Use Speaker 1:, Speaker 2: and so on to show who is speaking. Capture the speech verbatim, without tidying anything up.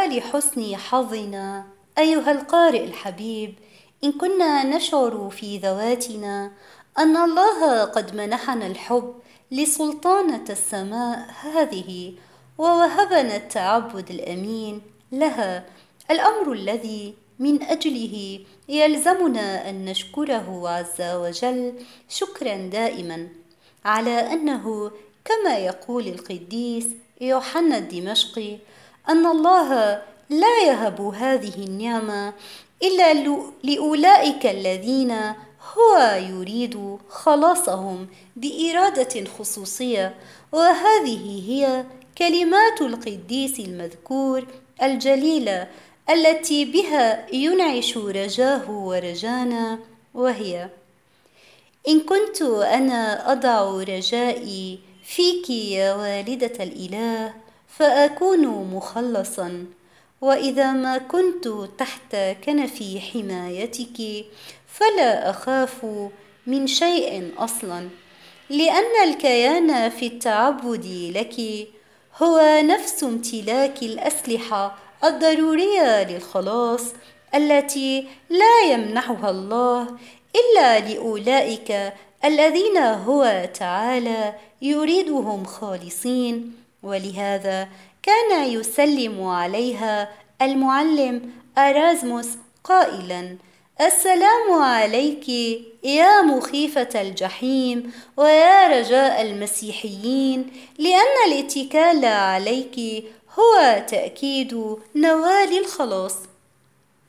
Speaker 1: لحسن حظنا أيها القارئ الحبيب إن كنا نشعر في ذواتنا أن الله قد منحنا الحب لسلطانة السماء هذه، ووهبنا التعبد الأمين لها، الأمر الذي من أجله يلزمنا أن نشكره عز وجل شكرا دائما، على أنه كما يقول القديس يوحنا الدمشقي أن الله لا يهب هذه النعمة إلا لأولئك الذين هو يريد خلاصهم بإرادة خصوصية. وهذه هي كلمات القديس المذكور الجليلة التي بها ينعش رجاه ورجانا، وهي: إن كنت أنا أضع رجائي فيك يا والدة الإله فأكون مخلصا، وإذا ما كنت تحت كنف حمايتك فلا أخاف من شيء أصلا، لأن الكيان في التعبد لك هو نفس امتلاك الأسلحة الضرورية للخلاص التي لا يمنحها الله إلا لأولئك الذين هو تعالى يريدهم خالصين. ولهذا كان يسلم عليها المعلم أرازموس قائلا: السلام عليك يا مخيفة الجحيم ويا رجاء المسيحيين، لأن الاتكال عليك هو تأكيد نوال الخلاص.